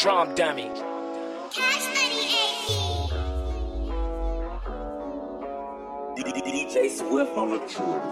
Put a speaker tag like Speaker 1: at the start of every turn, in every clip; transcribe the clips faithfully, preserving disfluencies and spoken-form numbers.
Speaker 1: Drum dummy.
Speaker 2: Cash Money A P.
Speaker 3: D J Swift on the truth.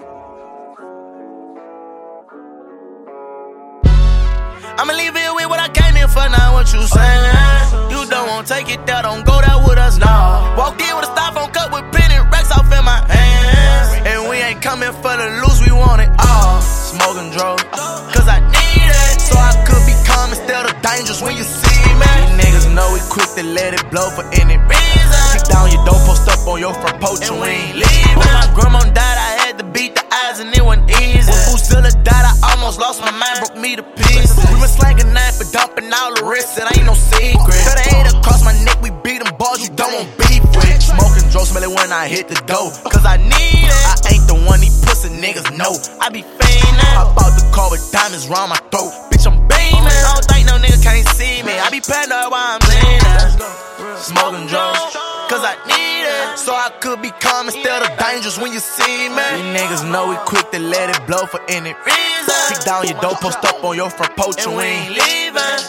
Speaker 4: I'ma leave it with what I came in for, now what you saying? You don't want to take it there, don't go there with us, nah. Walked in with a styrofoam cup with penny racks off in my hands. And we ain't coming for the loose, we want it all. Smoking drugs, cause I need it. So I could be calm instead of dangerous when you see me. These niggas know we quick to let it blow for any reason. Kick down your door, post up on your front porch and we ain't leaving. When my grandma died, I had to beat the eyes and it wasn't easy. When Buzilla died, I almost lost my mind, broke me to pieces. We been slanging knife for dumping all the risks, it ain't no secret. Cut a hater across my neck, we beat them bars you don't want beef with. Smoking drugs, smell it when I hit the dough, cause I need it. I ain't the one these pussy niggas know. I be fiendin', I bought the car with diamonds round my throat. Bitch, I'm beaming, I don't think no nigga can't see me. I be paranoid while I'm leaning. Smoking drugs, cause I need it. So I could be calm instead of dangerous when you see me. These niggas know we quick to let it blow for any reason. Kick down your door, post up on your front porch and we ain't leaving.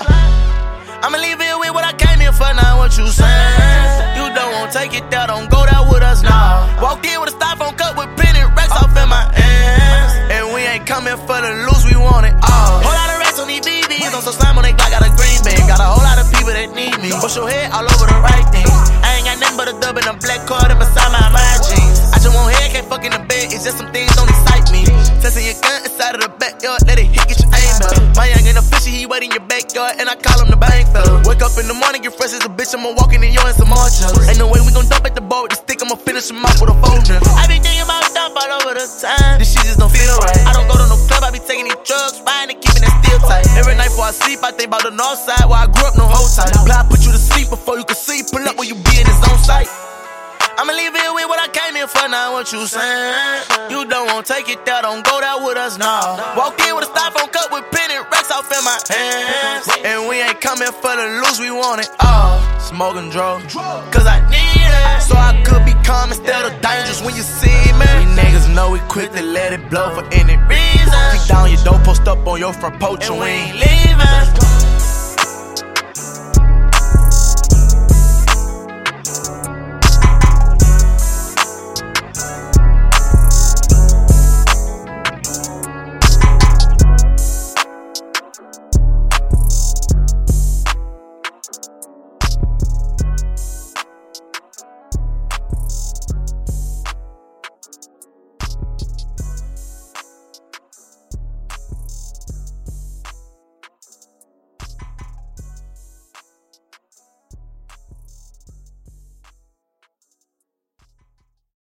Speaker 4: I'ma leave it with what I came here for, now what you saying? You don't want to take it there, don't go there with us, nah. Walked in with a styrofoam cup with penny racks off in my hands. And we ain't coming for the loose, we want it all. Whole lot of racks on these B Bs, on some slime on they Glock, got a green bag. Got a whole lot of people that need me. Push your head all over the right thing. I ain't got nothing but a dub and a black card up beside my mind jeans. I just want head, can't fuck in the bed, it's just some things don't excite me. Testing your gun inside of the backyard, let it hit, get your aim better. My young and the fishy, he wait in your backyard, and I call him the bank fella. Wake up in the morning, get fresh as a bitch, I'ma walk in and yo and some more jealous. Ain't no way we gon' dump at the boat with the stick, I'ma finish him off with a folder. I be thinking about dump all over the time, this shit just don't feel right. I don't go to no club, I be taking these drugs, riding and keeping it still tight. Every night before I sleep, I think about the north side, where I grew up no whole time. Blah, put you to sleep before you can see, pull up where you be in his own sight. I'ma leave it with what I came here for, now what you saying? You don't want to take it there, don't go there with us, nah. Walked in with a styrofoam cup with penny racks off in my hands. And we ain't coming for the loose, we want it all. Smoking drugs, cause I need it. So I could be calm instead of dangerous when you see me. These niggas know we quick to let it blow for any reason. Kick down your door, post up on your front porch and we ain't leaving.